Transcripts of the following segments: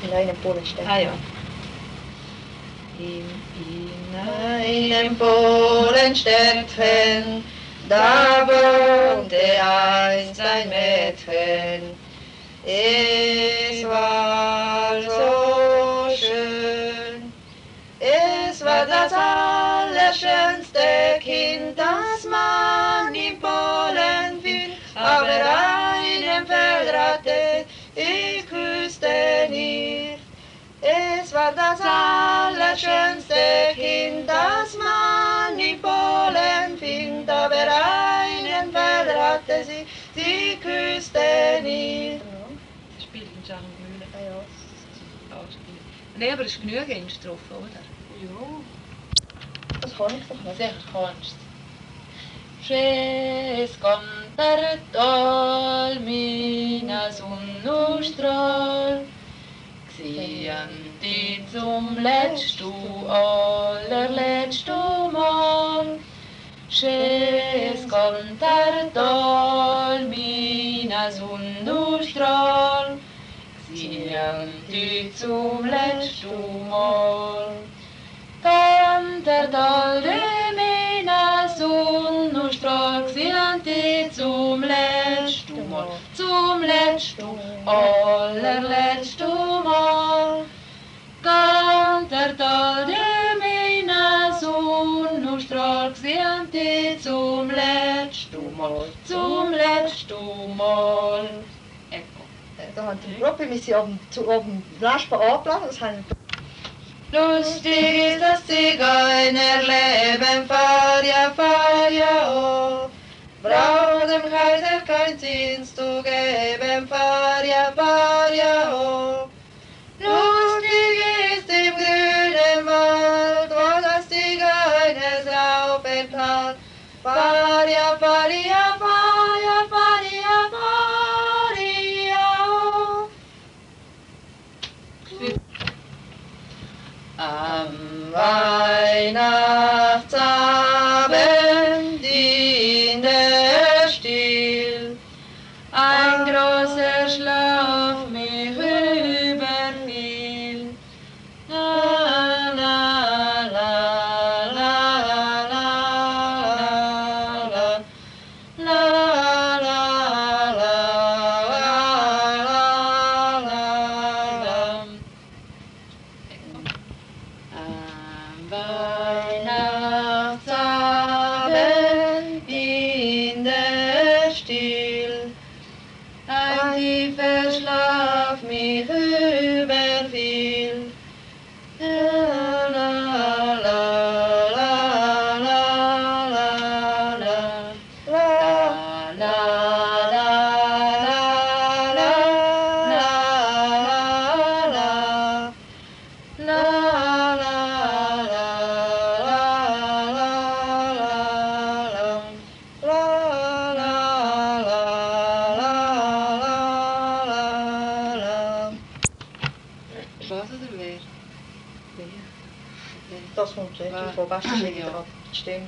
in einem Polenstädtchen. Ah ja. In einem Polenstädtchen, da wohnte einst ein Mädchen. Es war so schön, es war das allerschönste Kind, das man in Polen findet, aber einen verratet, ich küsste nicht. Es war das allerschönste Kind, das man in Polen findet, aber einen verratte sie küsste nicht. Das spielt in Scharnmühle. Ah ja. Nein, aber es ist genug in Strophe, oder? Ja. Das kann ich doch nicht. Sicher kannst du. Wszystko dol mina Sonnenstrahl, gsehen die zum allerletzten Mal. Wszystko dol mina Sonnenstrahl, gsehen die zum letzten Mal. Dol mina Sonnenstrahl, gsehen die zum letzten Mal, zum letzten, allerletzten Mal. Dol mina Sonnenstrahl, gsehen die zum letzten Mal, zum letzten Mal. Da haben die Probe, wir sind auf dem Lesben angeladen, das haben wir. Lustig ist das Zigeunerleben, fahr ja, oh. Braucht dem Kaiser kein Zins zu geben, fahr ja, oh. Lustig ist im grünen Wald, wo das Zigeunerlaufen hat, fahr ja, oh. Am Weihnachtsabend in der Still, ein großer Schlaf mich überfiel. La la la la la la la la Am Weihnachtsabend in der Still, ein tiefer Schlaf mich überfiel. La la la la la la la la la la la Was oder wer? Das kommt wirklich von besten Schlägen Ja. dran. Die Stimme.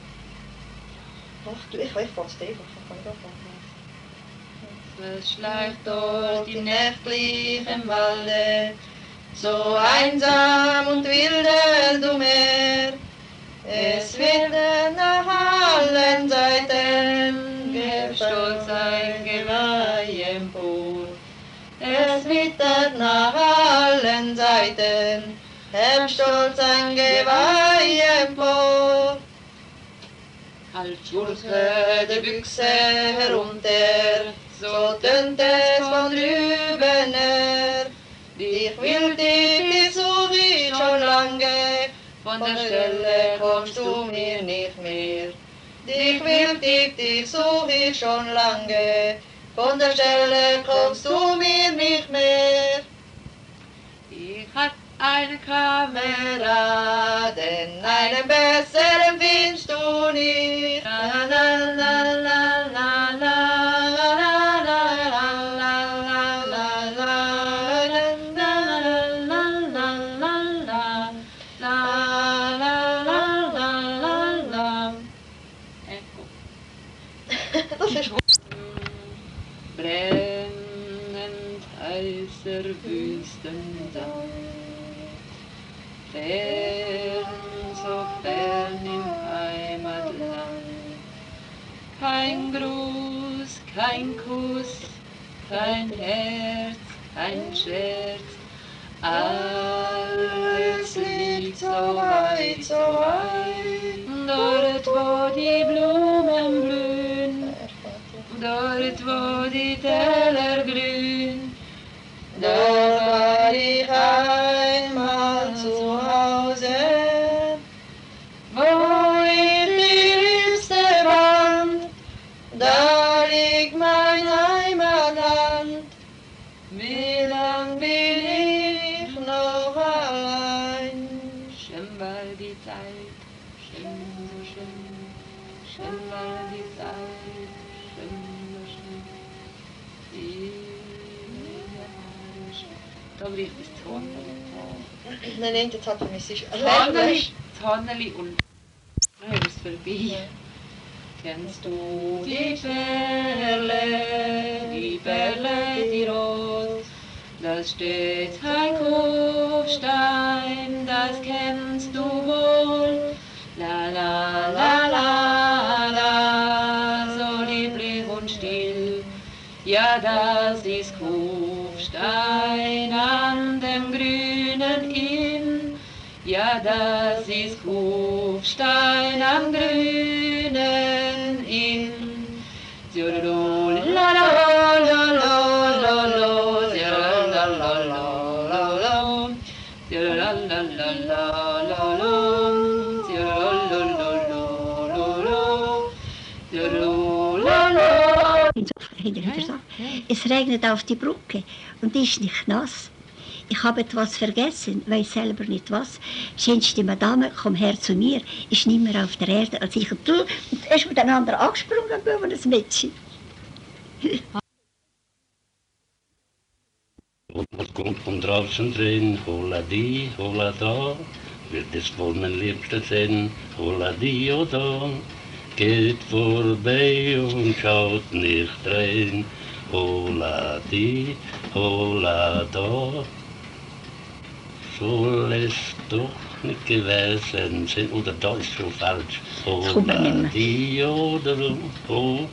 Ach, ich fange es einfach, ich kann nicht anfangen. Es schleicht durch die nächtlichen Walde, so einsam und wilder du Meer. Es wird nach allen Seiten, stolz ein Geweih empor. Es wittert nach allen Seiten, stolz ein Geweih empor. Halt Schulze die Büchse herunter, so tönt es von drüben her. Ich will dich such ich schon lange, von der Stelle kommst du mir nicht mehr. Dich will dich such ich schon lange, von der Stelle kommst du mir nicht mehr. Ich hab eine Kameraden, einen besseren findest du nicht. La la la la la la la la la la la Das ist gut. Brennend weißer Wüstensand. Fern, so fern im Heimatland. Kein Gruß, kein Kuss, kein Herz, kein Scherz. Alles liegt so weit, so weit. Dort, wo die Blumen blühen, dort, wo die Täler glühen, dort war ich einmal zu Hause, wo ich die Liebste fand, da liegt mein Heimatland. Wie lang bin ich noch allein? Schön war die Zeit, schön, so schön, schön war die Zeit, schön, so schön. Da bricht das Zorneli. Nein, das hat für mich sicher. Zorneli und dann ist es vorbei. Ja. Kennst du die Perle, die Rot? Das steht ein Kufstein, das kennst du wohl. La la la la la, so lieblich und still. Ja, das ist Kufstein an dem grünen Inn. Ja, das ist Kufstein am grünen Inn. La la la la la la, la la la la la, la la la la la la. Es regnet auf die Brücke und ist nicht nass. Ich habe etwas vergessen, weiß selber nicht was. Schönste Madame, komm her zu mir, ist nimmer auf der Erde als ich und du. Und er ist miteinander angesprungen, wie ein Mädchen. Und kommt von draußen drin, hola di, hola da, wird es wohl mein Liebster sein, hola di, oh da. Geht vorbei und schaut nicht rein, hola di, hola da. Soll es doch nicht gewesen sein, oder da ist schon falsch, hola di, oder oh.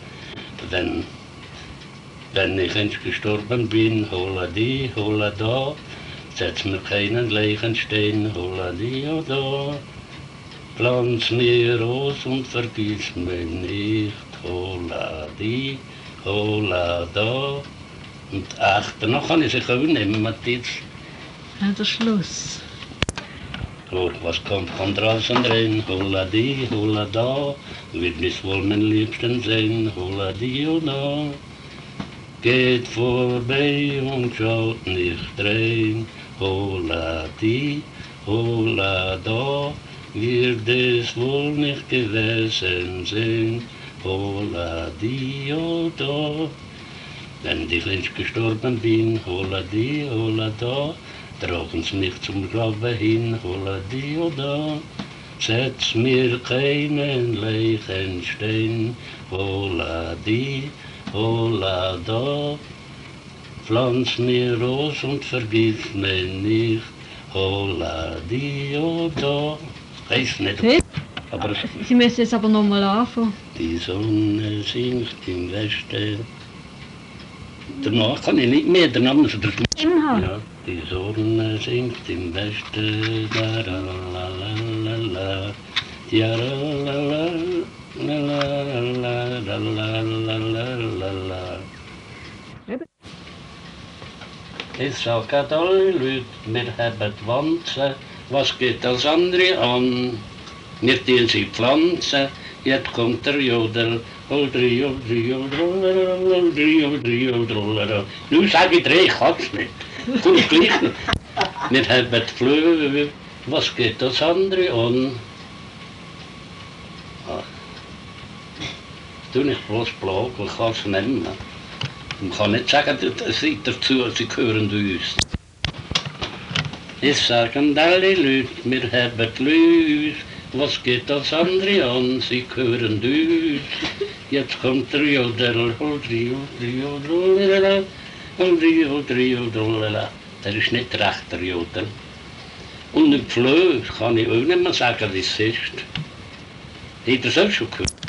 Wenn ich einst gestorben bin, hola di, hola da, setz mir keinen Leichenstein, hola di, oh da. Pflanz mir aus und vergiss mich nicht, hola di, hola da. Und ach, danach kann ich sich auch nehmen, Matthias. Ja, der Schluss. Oh, was kommt von draußen rein, hola di, hola da, wird nicht wohl mein Liebsten sein, hola di, oh da. Geht vorbei und schaut nicht rein, hola di, hola da. Wird es wohl nicht gewesen sein, hola di, oh da. Wenn ich einst gestorben bin, hola di, hola da, tragen sie mich zum Grabe hin, hola di, oh da. Setz mir keinen Leichenstein, hola di, hola da. Pflanz mir aus und vergiss mich nicht, hola di, oh da. Weiß nicht, aber Sie müssen jetzt aber nochmal anfangen. die Sonne sinkt im Westen. Danach kann ich nicht mehr, danach muss ich das machen. Ja, die Sonne sinkt im Westen, la la la la la, ja la la la la la la la la. Es sagt alle Leute, wir haben Wanzen. Was geht das andere an? Wir tun sie pflanzen, jetzt kommt der Jodel. Holdri, holdri, holdri, holdri, holdri. Nu sag ich drei, ich kann's nicht. Kommt gleich noch. Wir haben Flöhe, was geht das andere an? Ach. Tu nicht bloß Blag, ich kann es nehmen. Man kann nicht sagen, sie dazu, sie gehören uns. Es sagen alle Leute, wir haben Lüs, was geht das andere an, sie gehören uns. Jetzt kommt der Jodel, holdri, holdri, holdri, Und Riel, drulala. Das ist nicht recht, der Jodel. Und ein Pflö, kann ich auch nicht mehr sagen, wie es ist. Habt ihr das auch schon gehört?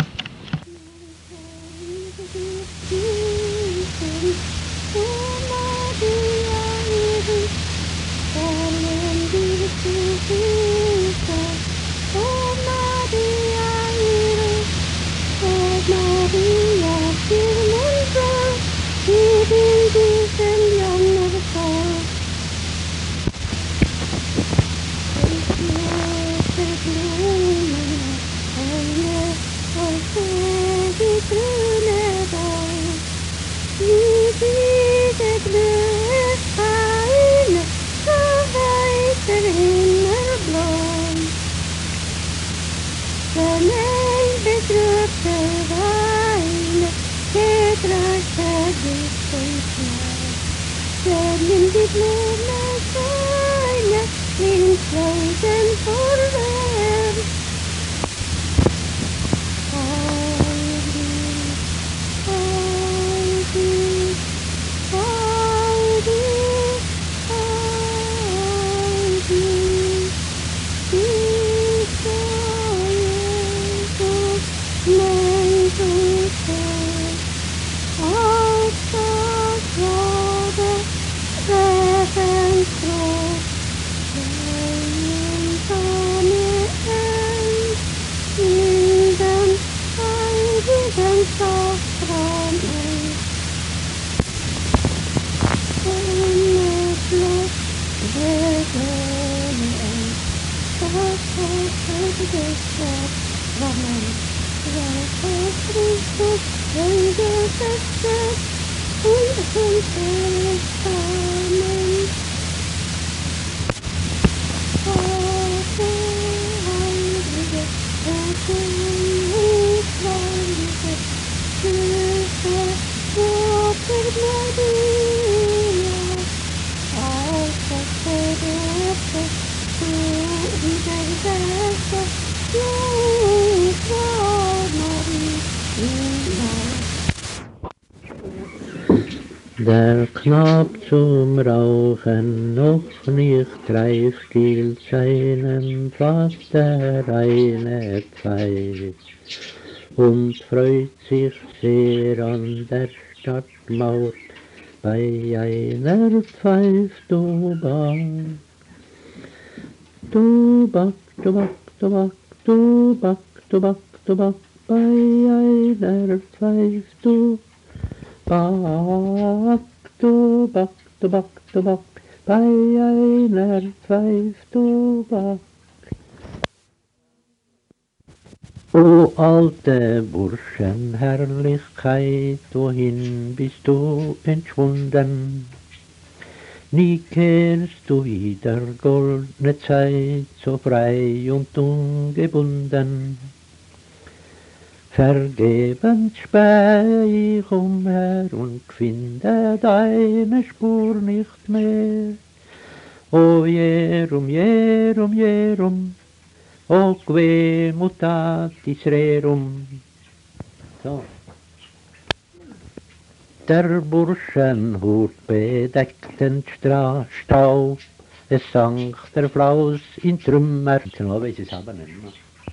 Der Knab zum Rauchen noch nicht reif, stiehlt seinem Vater eine Pfeif und freut sich sehr an der Stadtmauer bei einer Pfeiftuba. Tubak, Tubak, Tubak, Tubak, Tubak, Tubak, bei einer Pfeiftuba. Tubak, Tubak, Tubak, bei einer Pfeiftubak. O alte Burschenherrlichkeit, wohin bist du entschwunden? Nie kehrst du wieder, goldene Zeit, so frei und ungebunden. Vergebens späh ich umher und finde deine Spur nicht mehr. O jerum, jerum, jerum, o que mutatis rerum. So. Der Burschenhut bedeckten Staub, es sank der Flaus in Trümmer. Genau weiß ich es aber nicht mehr.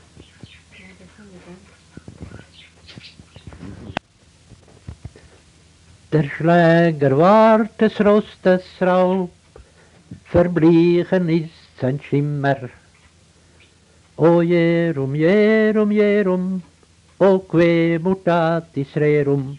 Der Schläger ward des Rostes Raub, verblichen ist sein Schimmer. O jerum, jerum, jerum, o que mutatis rerum.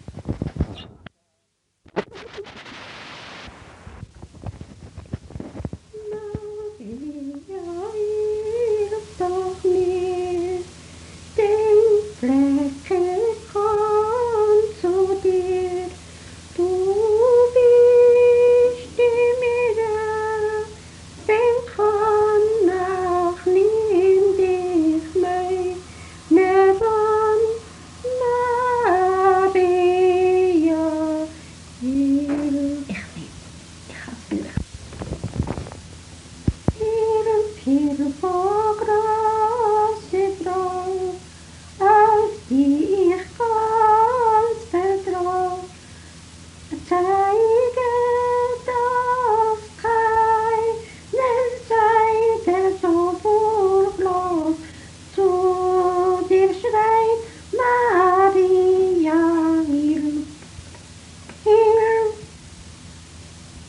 Zeige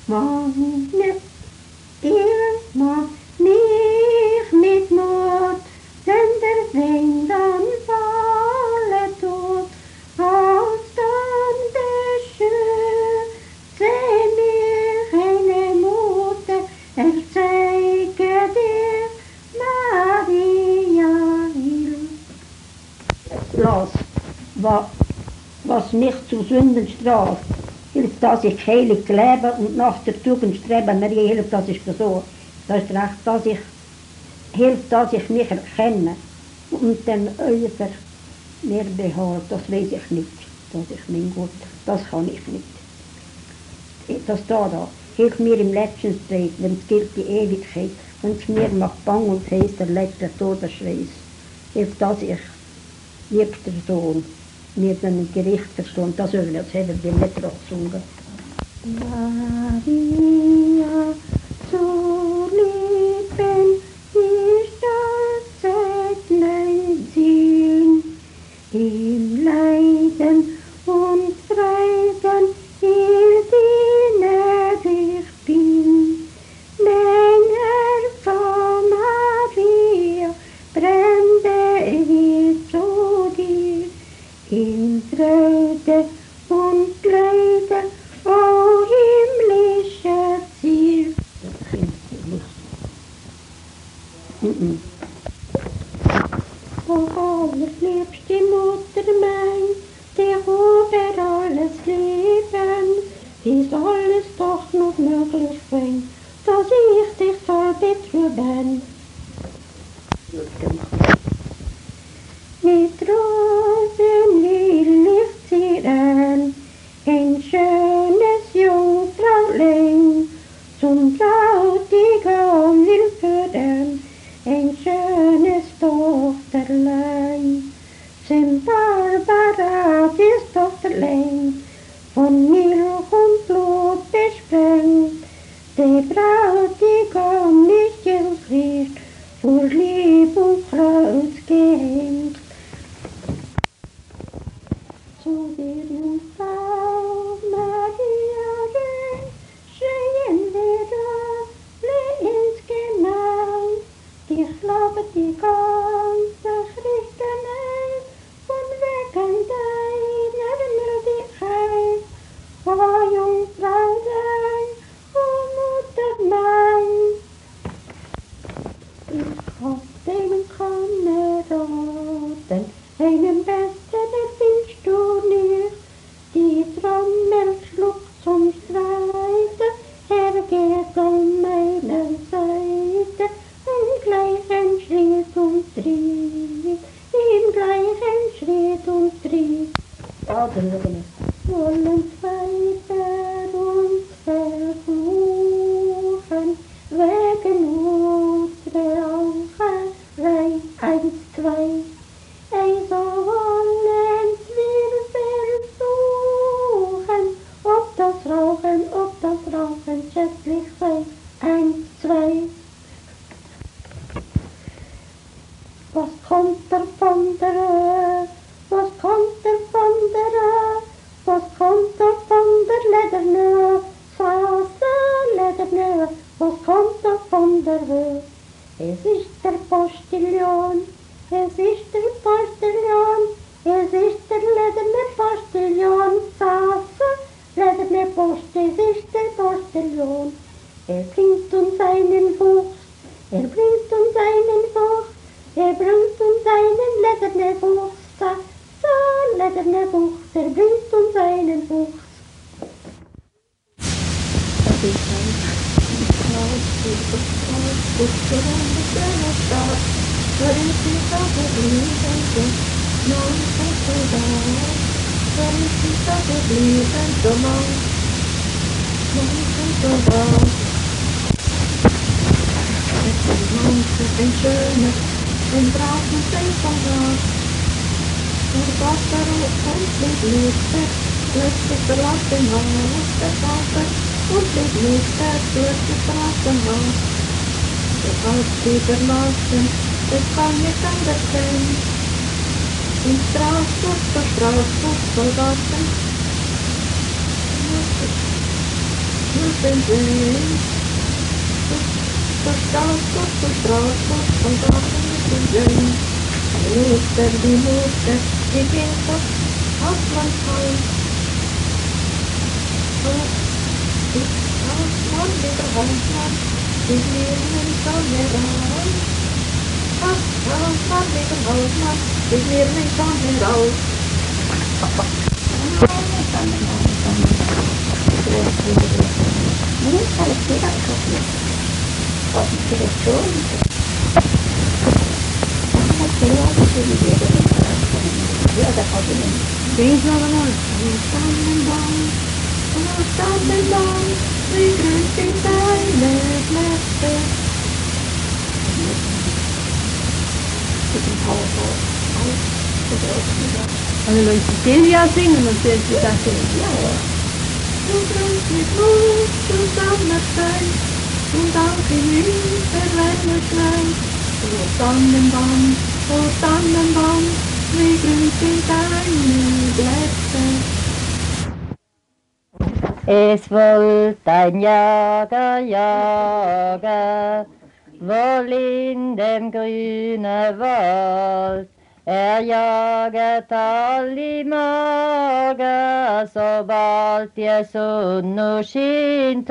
Man nicht immer nicht mit Mut, denn der Wind dann falle tut, als dann beschütze mich eine Mutter, zeige dir Maria Hilf. Las, was mich zu Sünden straft, hilft, dass ich heilig lebe und nach der Tugend strebe. Maria hilft, dass ich versuche. Das ist recht, dass ich hilft, dass ich mich erkenne und den Öfer mir behalte. Das weiß ich nicht, dass ich mein Gott, das kann ich nicht. Das da, hilft mir im letzten Streit, wenn es gilt die Ewigkeit, wenn es mir macht bang und heiß der letzte Todesschweiß. Hilft, dass ich, liebster Sohn, mir dann Gericht verstehen, das haben wir nicht drauf gesungen. Maria, so lieben ist das Segnenziehen, im Leiden und Freuden ihr Diener ich bin. Länger von Maria brennte ich zu dir, in Freude und Leiden, o himmlischer Ziel. Das finde ich lustig. O allerliebste Mutter mein, die über alles Leben, wie soll es doch noch möglich sein, dass ich dich soll betrüben? Mit Rosen will ich zieren, ein schönes Jungfraulein, zum Bräutigam will führen, ein schönes Tochterlein. Zum Barbara, das Tochterlein, von Milch und Blut besprengt, der Bräutigam nicht gefriert, vor Lieb und Kreuz gehängt. Zu der Jungfrau Maria schreien wir ins Genau. Ich glaube die ganze Christenheit von wegen deiner Mildigkeit. O Jungfrau sein, o Mutter mein. Ich hab den Kameraden, einen Besten erfindest du nicht. Die Trommel schlug zum Streite, geht an meiner Seite, im gleichen Schritt und Tritt, im gleichen Schritt und Tritt. Wollen weiter uns verfluchen, wegen unserer Augerei, 1, 2, sollens wir versuchen, ob das Rauchen schädlich sei, 1, 2. Was kommt der von der, was kommt der von der, was kommt der von der Lederne, Lederne, was kommt der von der Höhe? Es ist der Postillon, es ist der Postillon, es ist der Lederne Postillon, Lederne Post, es ist der Postillon. Er bringt uns einen Fuchs, er bringt uns einen Fuchs, er bringt uns einen Lederne Fuchs, Lederne Fuchs, er bringt uns einen Fuchs. Das ist ein Klaus, ein schönes, ein braves Sein vom Gras. Der Vater und Liebste, plötzlich verlassen Haus, der Vater und Liebste, plötzlich verlassen Haus. Der Haus überlassen, das kann nicht anders sein. In Straßburg, Soldaten. den See. Zur Straßburg, von Garten mit dem See. Mutter, die Mutter, die ging das Hausmannshaus. Hausmann, lieber Hausmann, die nehmen Sonne raus. Hausmann, lieber Hausmann, die nehmen Sonne raus. Sing so mal. Tannenbaum, wie grün sind deine Blätter. Also Leute, Silvia singen und sie ist das Silvia. Du grünst mit Mut, du Sommerstein, und auch im Winter, wenn es schneit. O Tannenbaum, wie grün sind deine Blätter. Es wollte ein Jager jagen, wohl in dem grünen Wald. Jaget alle Morgen, sobald die Sonne scheint,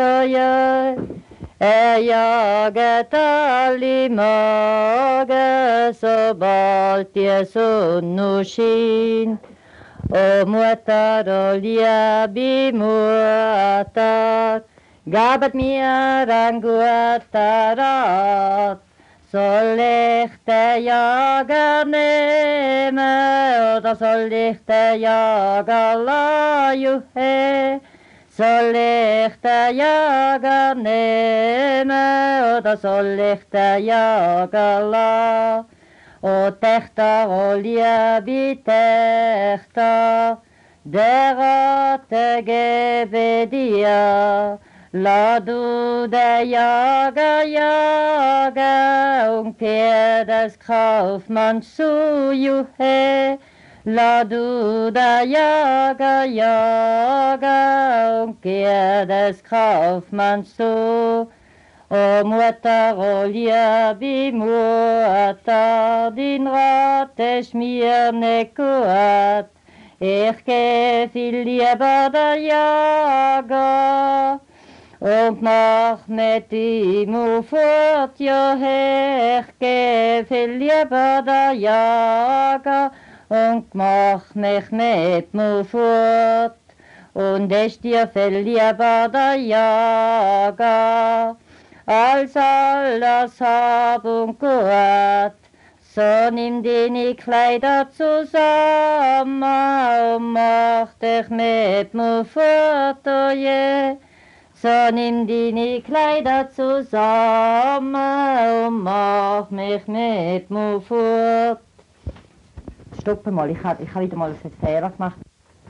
jaget alle Morgen, sobald die Sonne scheint. O Mutter, o liebe Mutter, gabet mir ein guter Rat. Soll ich den Jager nehmen oder soll ich den Jager lassen? Soll ich den Jager nehmen oder soll ich den Jager lassen? O Tächter, o liebe Tächter, der Rat gebe dir. La du der Jager jagen und kehr des Kaufmanns zu, juhe. La du der Jager jagen und kehr des Kaufmanns zu. O Mutter, o liebe Mutter, din Rat ist mir nicht gut. Ich geh viel lieber der Jager und mach mit ihm fort, ja, ich geh viel lieber der Jager und mach mich mit ihm fort. Und ich dir viel lieber der Jager als alles hab und gut. So nimm deine Kleider zusammen und mach dich mit mir fort, oh je. So nimm deine Kleider zusammen und mach mich mit mir fort. Stopp mal, ich hab wieder mal einen Fehler gemacht.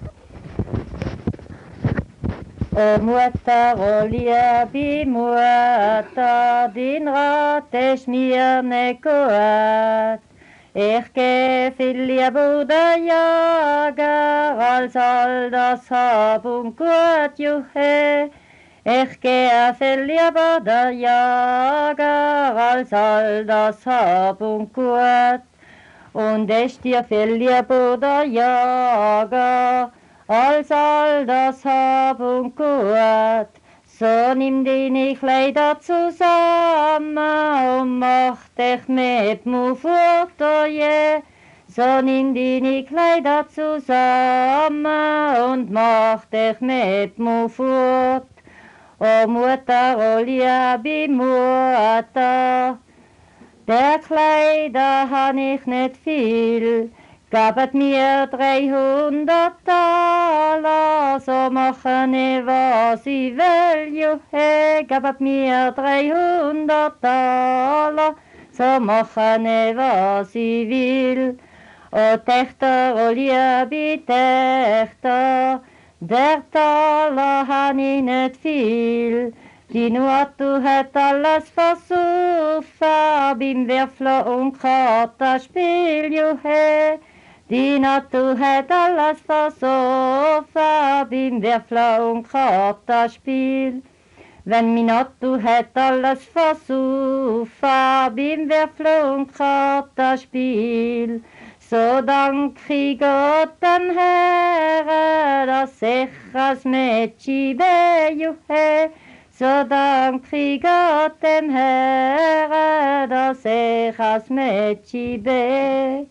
O Mutter, o liebe Mutter, din Rat ist mir nicht gut. Ich geh viel lieber der Jager, als all das hab und gut, juhe. Ich geh viel lieber der Jager, als all das hab und gut. Und ich dir viel lieber der Jager, als all das hab und gut. So nimm deine Kleider zusammen und mach dich mit mir fort, oh je. So nimm deine Kleider zusammen und mach dich mit mir fort. O Mutter, o liebe Mutter, der Kleider han ich nicht viel. Gabet mir 300 Taler, so machen ich was ich will, juhe. Gabet mir 300 Taler, so machen ich was ich will. O Tächter, o liebe Tächter, der Taler han ich nicht viel. Die Nuatu hat alles versucht, beim Würfel und Kartenspiel, juhe. Die Natur hat alles versoffen, beim Würfel und Kartenspiel. Wenn Minotto hat alles versucht, beim Würfel und Kartenspiel, so dank ich Gott dem Herrn, dass ich als Mädchen bejuhe. So dank ich Gott dem Herrn, dass ich als Mädchen bin.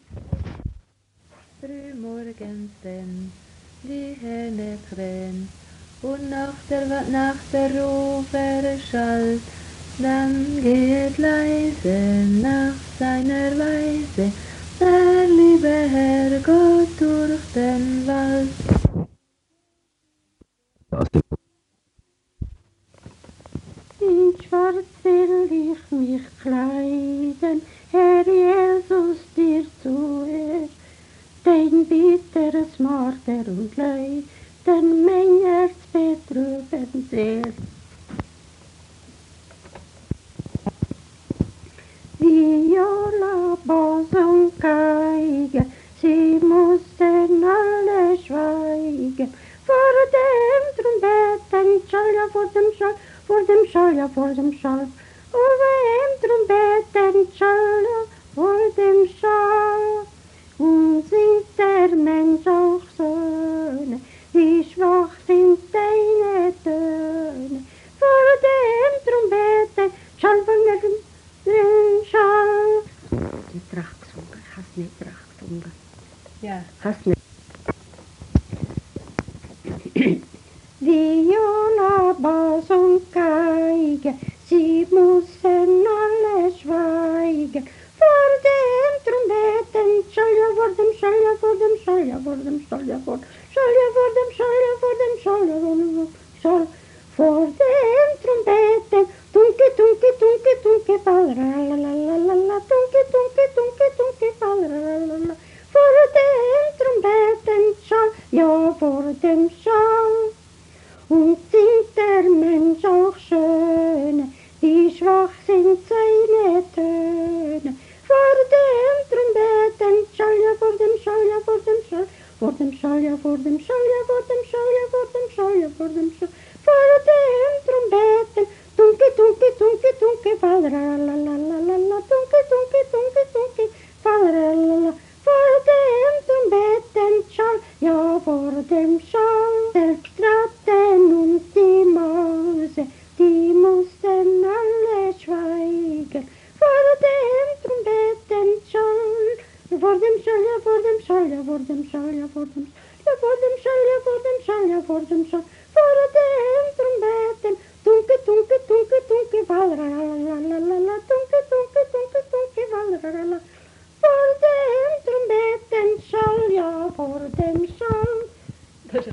Frühmorgens denn die Henne krähen und nach der Rufer schallt, dann geht leise nach seiner Weise der liebe Herrgott durch den Wald. In Schwarz will ich mich kleiden, Herr Jesus, dir zuerst. Dein bitteres Marter und Leid, denn mein Herz betrüben sehr. Viola, Bass und Geige, sie mussten alle schweigen. Vor dem Trompetenschall, ja vor dem Schall, vor dem Schall, ja vor dem Schall. Vor dem Trompetenschall, ja vor dem Schall. Und singt der Mensch auch Söhne, wie schwach sind deine Töne. Vor dem Trompetenschall, von dem Schall. Nicht recht gesungen, ich hab's nicht recht gesungen. Ja. Hast nicht. Viola, Bass und Geige, sie müssen alle schweigen. Vor dem Trompetenschall, ja vor dem Schall, ja vor dem Schall, ja vor dem Schall, ja vor dem Schall, ja vor dem Schall, ja vor dem Schall, ja vor dem Schall. Vor dem Trompeten, dunke, dunke, dunke, dunke, falleralala, dunke, dunke, dunke, dunke, falleralala. Vor dem Trompetenschall, ja vor dem Schall. Und singt der Mensch auch schöne, wie schwach sind seine Töne. Vor dem Trompetenschall, ja vor dem Schall, ja vor dem Schall, vor dem Schall, ja vor dem Schall, ja vor dem Schall, ja vor dem Schall, ja vor dem Schall. Vor dem Trompeten, dunke, dunke, dunke, dunke, falleralala, dunke, dunke, dunke, dunke, falleralala. Vor dem Trompetenschall, ja vor dem Schall. Selbst Ratten und die Mäuse, die mussten alle schweigen. Vor dem Trompetenschall, ja vor dem Schall, ja vor dem Schall, ja vor dem Schall, ja vor dem Schall, ja vor dem Schall, ja vor dem Schall, ja vor dem Schall. Vor dem Trompeten, dunke, dunke, dunke, dunke, falleralala, dunke, dunke, dunke, dunke, falleralala. Vor dem Trompetenschall, ja vor dem Schall.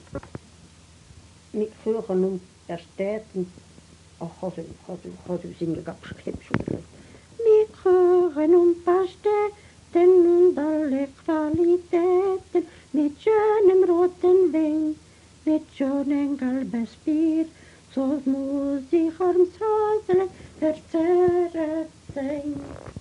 Mit Füchern und Erstäten, ach, hast du singen ganz schlimm schon. Mit Kuchen und Pasteten und alle Qualitäten, mit schönem roten Wein, mit schönem gelbes Bier, so muss ich arms Hasele verzehrt sein.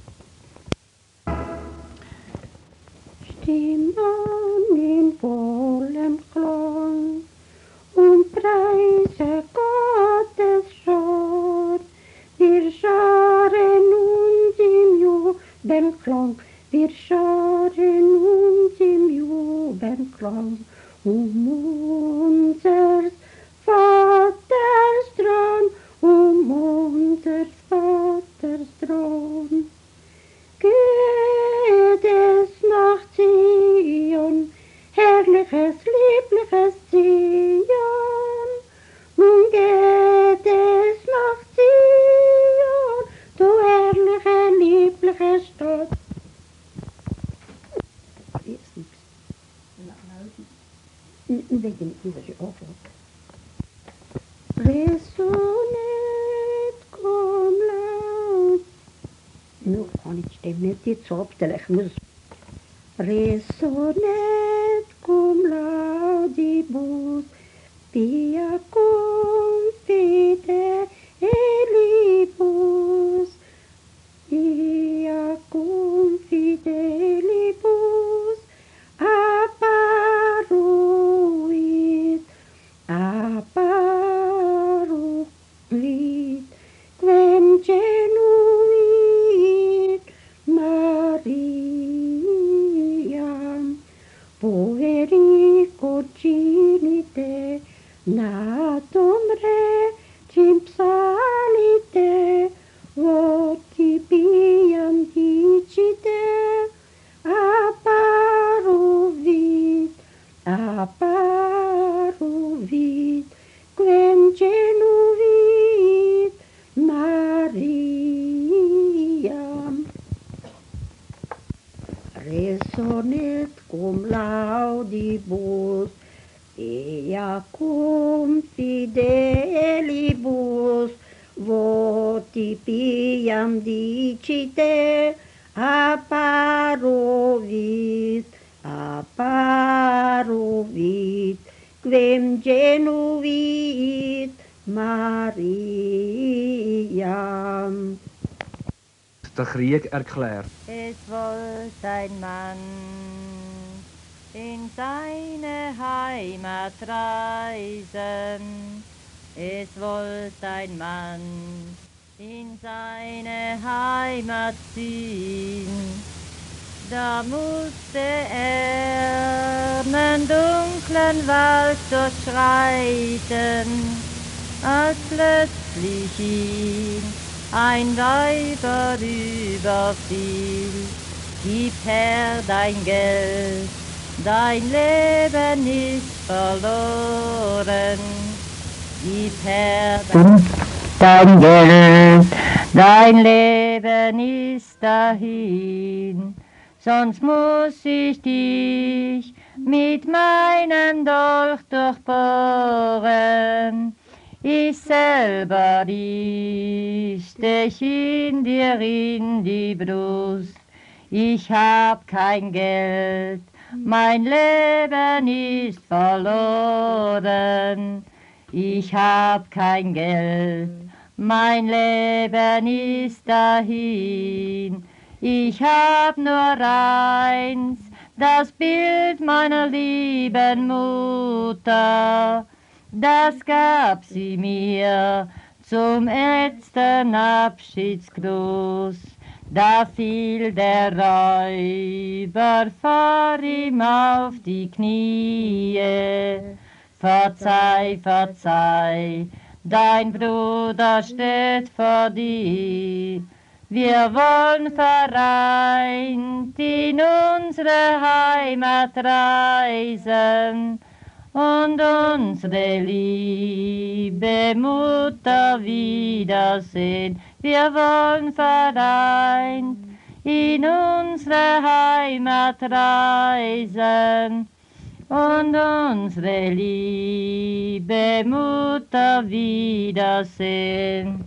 Stimmen in vollem Klang und preise Gottes Schor. Wir scharen uns im Jubelklang, wir scharen uns im Jubelklang unseres Vaters Thron, unseres Vaters Thron. Geht es nach Zion, herrliches, liebliches Zion. Nun geht es nach Zion, du herrliche, liebliche Stadt. Jetzt nichts. Wegen dieser Aufwand. Resonet cum laud. Nu kann ich stem nicht jetzt abstellen, ich muss. Resonet cum laudibus, pia cum fidelibus, pia cum fidelibus, apparuit cum fidelibus votipiam dicite apparuvit quem genuit Mariam. Der Krieg erklärt. Es wollte ein Mann in seine Heimat reisen. Es wollte ein Mann in seine Heimat ziehen. Da musste er einen dunklen Wald durchschreiten, als plötzlich ihn ein Weiber überfiel. Gib her dein Geld, dein Leben ist verloren. Gib her dein Geld, dein Leben ist dahin. Sonst muss ich dich mit meinem Dolch durchbohren. Ich selber, ich stech in dir in die Brust. Ich hab kein Geld, mein Leben ist verloren. Ich hab kein Geld, mein Leben ist dahin. Ich hab nur eins, das Bild meiner lieben Mutter. Das gab sie mir zum letzten Abschiedsgruß. Da fiel der Räuber vor ihm auf die Knie. Verzeih, verzeih, dein Bruder steht vor dir. Wir wollen vereint in unsere Heimat reisen und unsere liebe Mutter wiedersehen. Wir wollen vereint in unsere Heimat reisen und unsere liebe Mutter wiedersehen.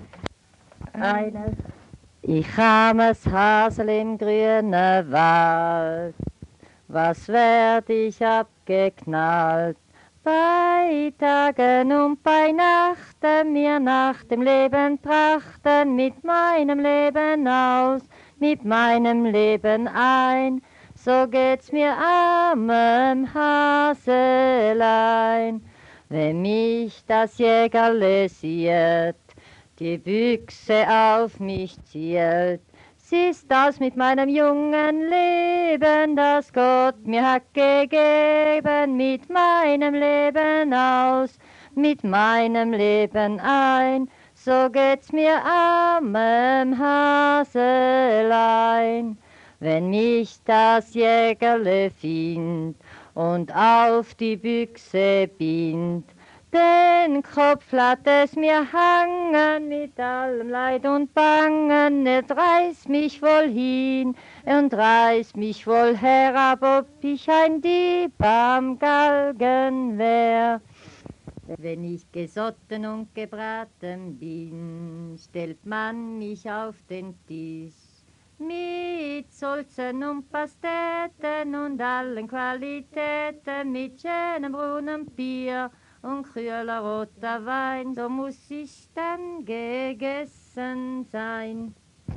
Ich armes Hasel im grünen Wald, was werd ich abgeknallt? Bei Tagen und bei Nachten mir nach dem Leben trachten, mit meinem Leben aus, mit meinem Leben ein. So geht's mir armem Haselein, wenn mich das Jägerle sieht, die Büchse auf mich zielt. Siehst das mit meinem jungen Leben, das Gott mir hat gegeben, mit meinem Leben aus, mit meinem Leben ein. So geht's mir armem Haselein, wenn mich das Jägerle findet und auf die Büchse bindt. Den Kopf lasst es mir hangen mit allem Leid und Bangen. Es reißt mich wohl hin und reißt mich wohl herab, ob ich ein Dieb am Galgen wär. Wenn ich gesotten und gebraten bin, stellt man mich auf den Tisch. Mit Sulzen und Pasteten und allen Qualitäten, mit schönem braunem Bier und kühler roter Wein, so muss ich dann gegessen sein.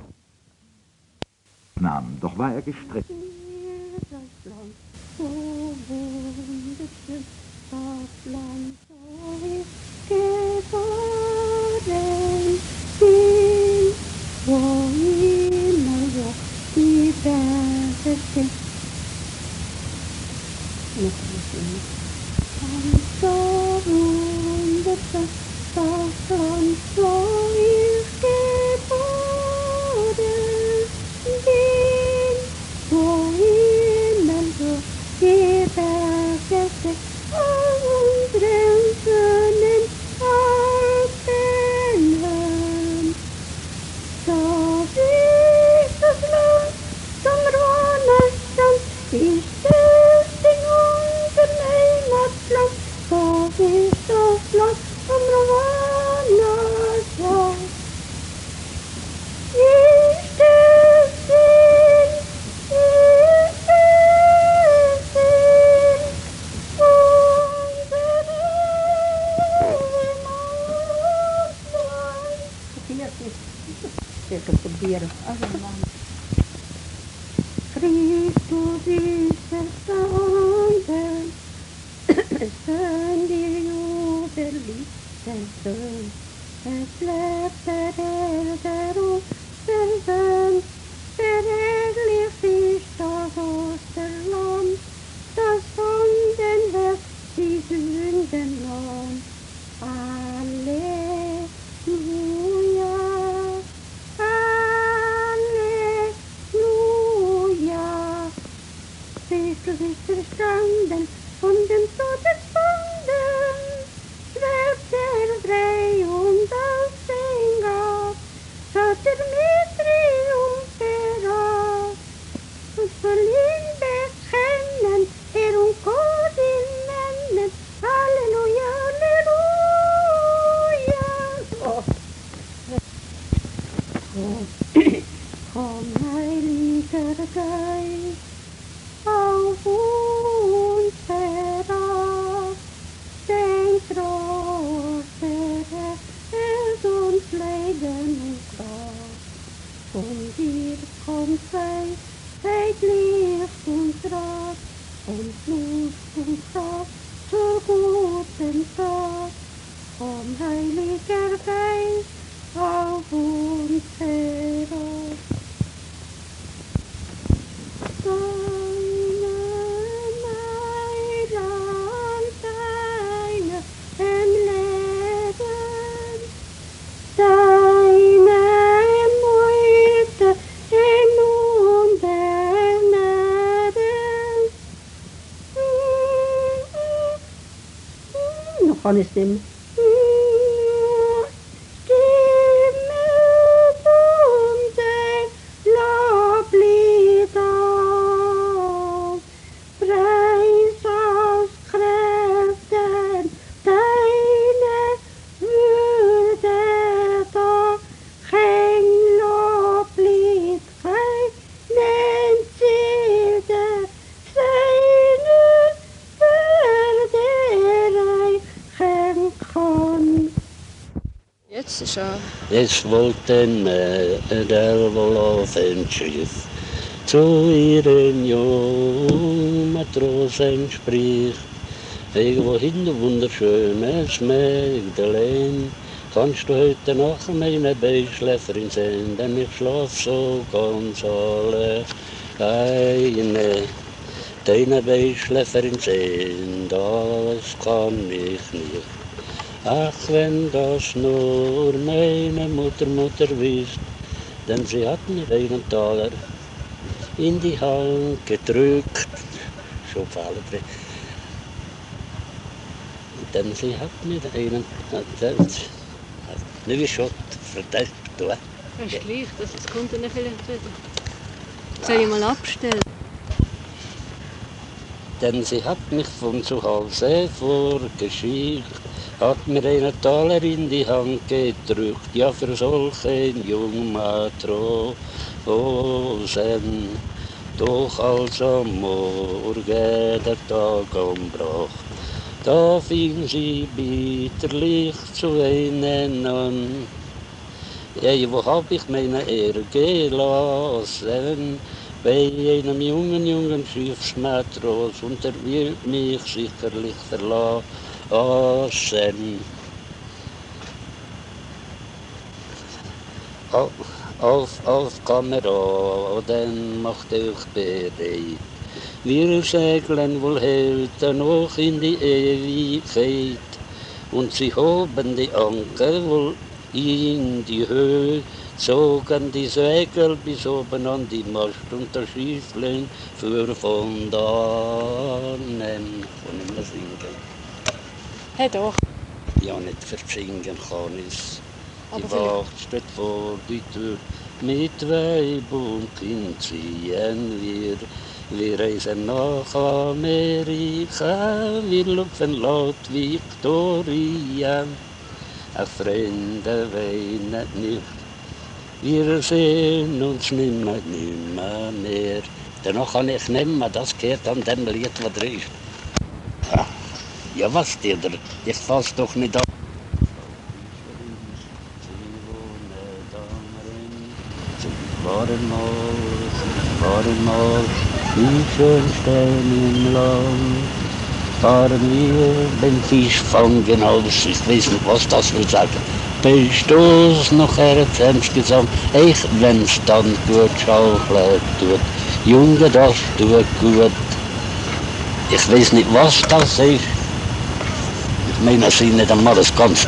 Doch war er gestritten. Das Land, so wunderschön, das Land soll geworden bin, wo immer wo die Berge sind. Noch ein bisschen. Und so wunderschön, das Land soll geworden bin, wo immer wo die Berge sind, an unseren schönen Alpenhöhen. So wie das Land zum Rhônestand ist es in unserem Zeker proberen. Christus ist erstanden, die jubellichten Sohn. Es lebt der Herr, der Ostersohn, verherrlicht ist das Osterlamm, das von den Weg die Sünden nahm. Halleluja, Halleluja. Christus ist erstanden von den Todesbanden, schwebt er frei und auf den Gott, schaut er mit Triumph heraus. Und soll ihn bekennen, und Gott ihn nennen, Halleluja, Halleluja. Komm, Heiliger Geist, auf uns herab, den Trost erhält uns Leiden und Kraft. Von dir kommt Weisheit, Licht und Rat, und Lust und Kraft zur guten Tat. Komm, Heiliger Geist, auf uns herab. Deine Heiland, deine im Leben, deine Mutter im Mund der Gnade. Noch eine Stimme. Es wollten Mädel wohl auf ein Schiff zu ihren jungen Matrosen spricht. Irgendwohin du wunderschönes Magdalene, kannst du heute Nacht meine Beischläferin sein, denn ich schlaf so ganz alleine. Deine Beischläferin sein, das kann ich nicht. Ach, wenn das nur meine Mutter wisst, denn sie hat mir einen Taler in die Hand gedrückt. Schon fallen drin. Denn sie hat mir einen nicht schon verdeckt. Das ist gleich, das kommt dann vielleicht wieder. Soll ich mal abstellen? Denn sie hat mich von zu Hause vorgeschickt, hat mir einen Taler in die Hand gedrückt, ja für solchen jungen Matrosen. Doch als am Morgen der Tag anbrach, da fing sie bitterlich zu weinen an. Hey, wo hab ich meine Ehre gelassen? Bei einem jungen Schiffsmatros, und er wird mich sicherlich verlassen. Auf Kameraden, macht euch bereit. Wir segeln wohl heute noch in die Ewigkeit, und sie hoben die Anker wohl in die Höhe, zogen die Segel bis oben an die Mast, und das Schifflein fuhr von dannen. Kann ich mal singen? Hey doch. Ja, nicht versingen kann ich's. Aber Die Wacht steht vor die Tür, mit Weib und Kind ziehen wir. Wir reisen nach Amerika, wir lupfen laut Victoria. Ach, Freunde, weinet nicht, wir sehen uns nimmer mehr. Danach kann ich nimmer, das gehört an dem Lied, was drin ist. Ja, was dir? Ich fass doch nicht an. waren mal die schönsten im Land. Waren wir beim Fischfangen aus, ich weiß nicht, was das will sagen. Bestoß noch ernst gesagt, wenn's dann gut schaukeln tut. Junge, das tut gut. Ich weiß nicht, was das ist. Ich meine, es ist nicht einmal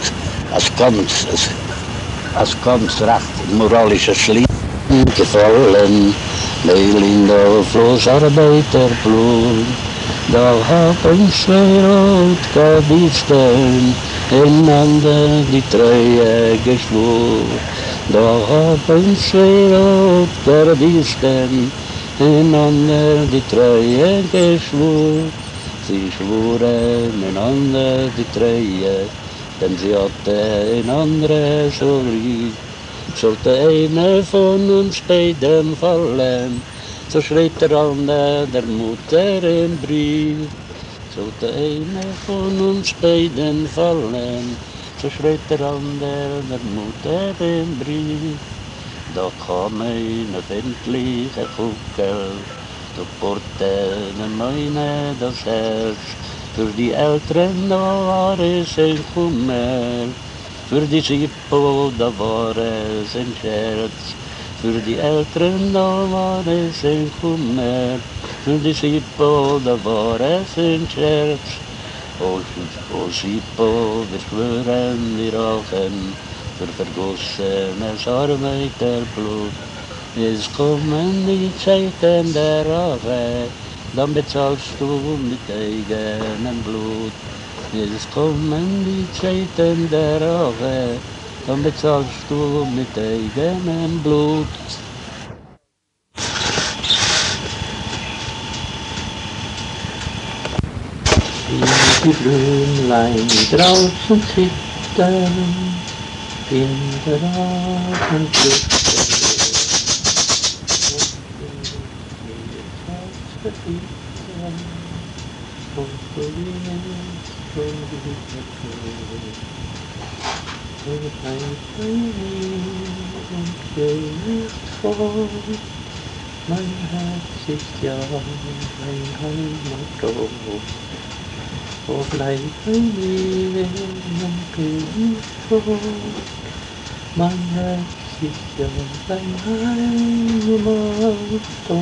als ganz recht moralisches Lied gefallen. Melinda Floß Arbeiterblut. Da haben zwei Rotgardisten einander die Treue geschworen. Da haben zwei Rotgardisten einander die Treue geschworen. Sie schworen einander die Treue, denn sie hatten einander so lieb. Sollte einer von uns beiden fallen, so schreibt der andere der Mutter im Brief. Sollte einer von uns beiden fallen, so schreibt der andere der Mutter im Brief. Da kam eine wendliche Kuckel, da porten meine das Herz. Für die Älteren da war es ein Kummer, für die Sippo da war es ein Scherz. Für die Älteren da war es ein Kummer, für die Sippo da war es ein Scherz. O Sippo, wir schwören die Rachen, für vergossenes Arbeiterblut. Es kommen die Zeiten der Rache, dann bezahlst du mit eigenem Blut. Es kommen die Zeiten der Rache, dann bezahlst du mit eigenem Blut. Die Blümlein draußen zittern, in der Abendluft. Mein Herz ist ja ein Heimatdorf, wo bleib bei mir und geh nicht fort. Mein Herz ist ja ein Heimatdorf.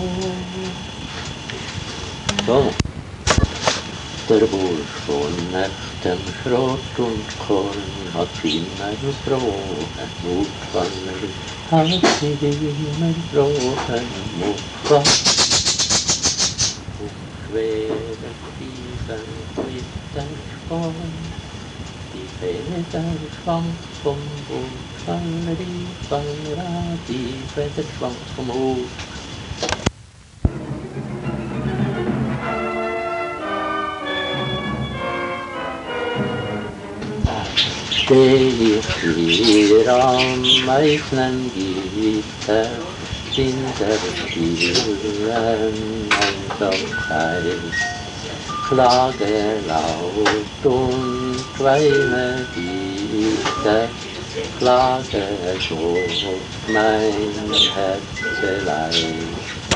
So. Der Bursch von echtem Schrot und Korn hat immer gebrochen Mutfallen, hat immer gebrochen Mutfallen. Und schwere Stiefel mit der Sporn, die Feder schwankt vom Mutfallen, die Feder schwankt vom Mut. Steh ich hier am eigenen Gitter, in der stillen Einsamkeit, klage laut und weine bitter, klage durch mein Herzelein.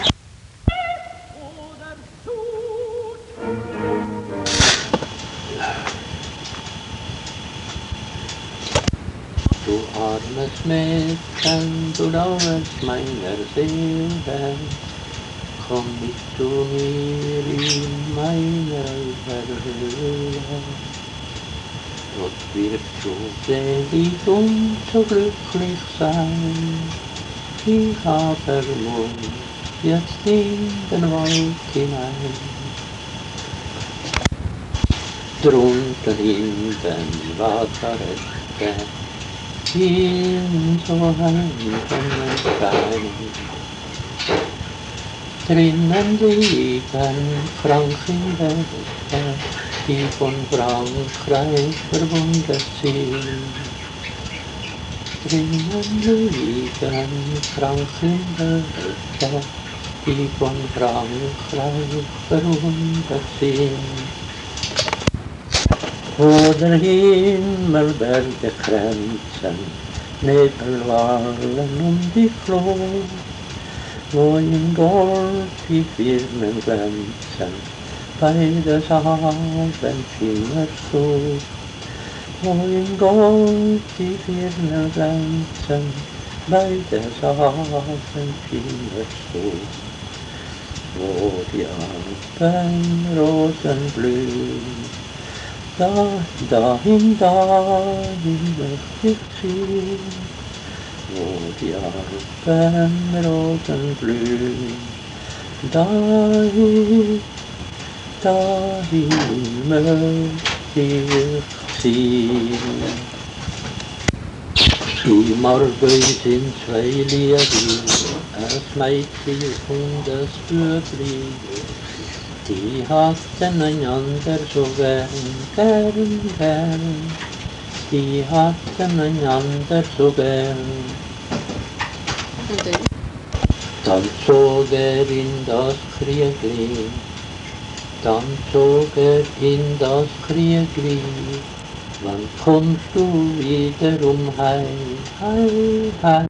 Du armes Mädchen, du dauerst meiner Seele, komm nicht zu mir in meiner Höhle. Dort wirst du selig und so glücklich sein. Ich aber muss jetzt in den Wald hinein. Drunten in den Wasserrechte, in so einem Sonnenschein. Drinnen liegen krank im Bett, die von Frankreich verwundet sind. Drinnen liegen krank im Bett, die von Frankreich verwundet sind. Wo der Himmel Berge kränzen, Nebelwallen die Floh, wo in Gold die Firmen glänzen, bei des Abendschimmers Duft. Wo in Gold die Firmen glänzen, bei des Abendschimmers Duft. Wo die Alpenrosen blühen, dahin möchte ich ziehen. Wo die Alpenrosen blühen, dahin möchte ich ziehen. Die Morgen sind zwei Lieder, das Mädchen und das Bübli, die hatten einander so gern, die hatten einander so gern. Und dann? Dann zog in das Kriegli, dann zog in das Kriegli, wann kommst du wiederum heim, heim, heim?